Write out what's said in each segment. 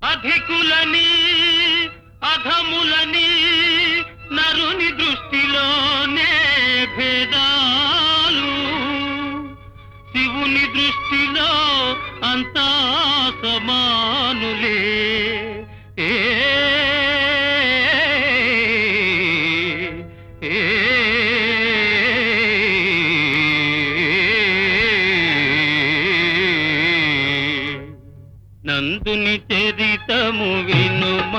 అధికులని అధములని నరుని దృష్టిలోనే భేదాలు, శివుని దృష్టిలో అంతా సమానులే. నందుని చరితము వినుమా,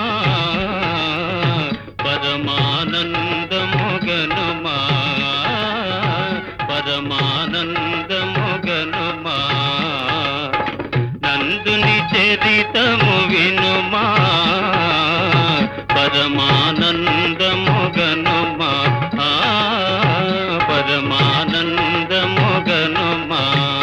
పరమానందము గనుమా, పరమానందము గనుమా. నందుని చరితము వినుమా, పరమానందము గనుమా, పరమానందము గనుమా.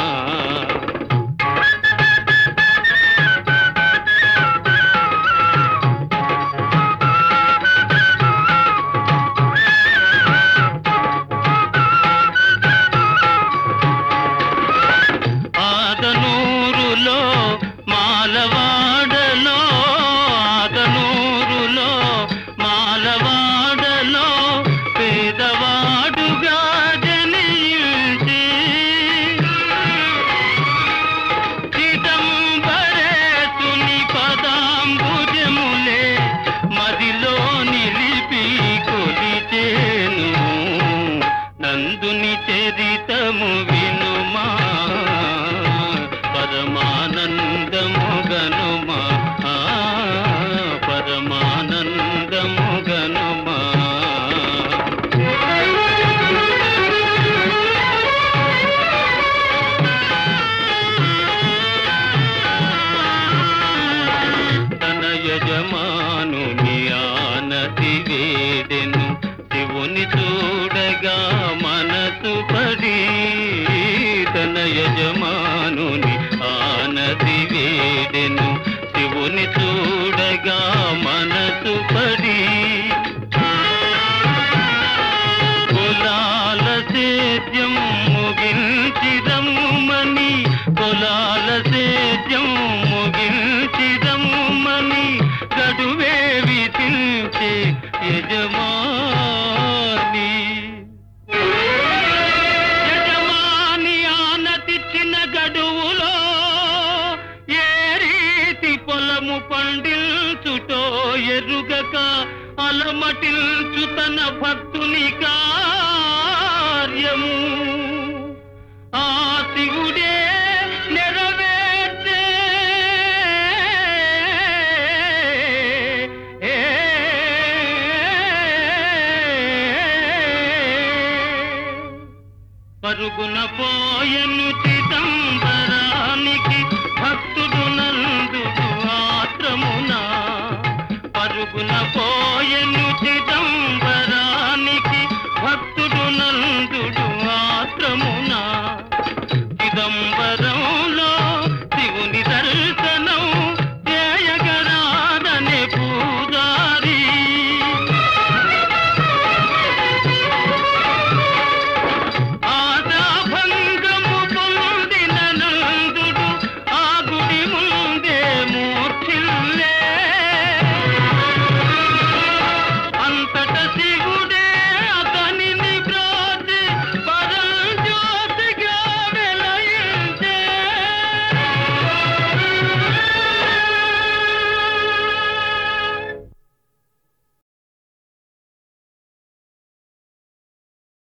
ఆదనూరులో మాలవాడలో, ఆదనూరులో మాలవాడలో పేదవాడుగా జనించి చిదంబరేతుని పదాంబుజములే మదిలో నిలిపి కొలిచేను. నందుని చరితము వినుమా, పరమానందము గనుమా, పరమానందము గనుమా. తన యజమానుని ఆనతి వేడెను, శివుని చూడగా మనసు పడి. తన యజమానుని ఆనతి వేడెను, శివుని చూడగా మనసు పడి. కులాల సేద్యం ముగించిదమ్మని, కులాల సేద్యం ముగించిదమ్మని గడువే విధించే యజమాని. యజమాని ఆనతిచ్చిన గడువులో ఏ రీతి పొలము పండిల్చుటో ఎరుగక అలమటిల్చు తన భక్తుని కార్యము. ఆ శివుడే నెరవేర్చే పరుగున పోయను చిదంబరానికి